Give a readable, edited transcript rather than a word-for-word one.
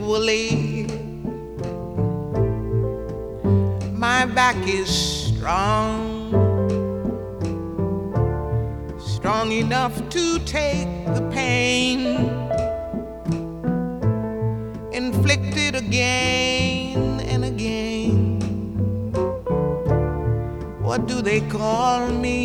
equally. My back is strong, strong enough to take the pain inflicted again and again. What do they call me?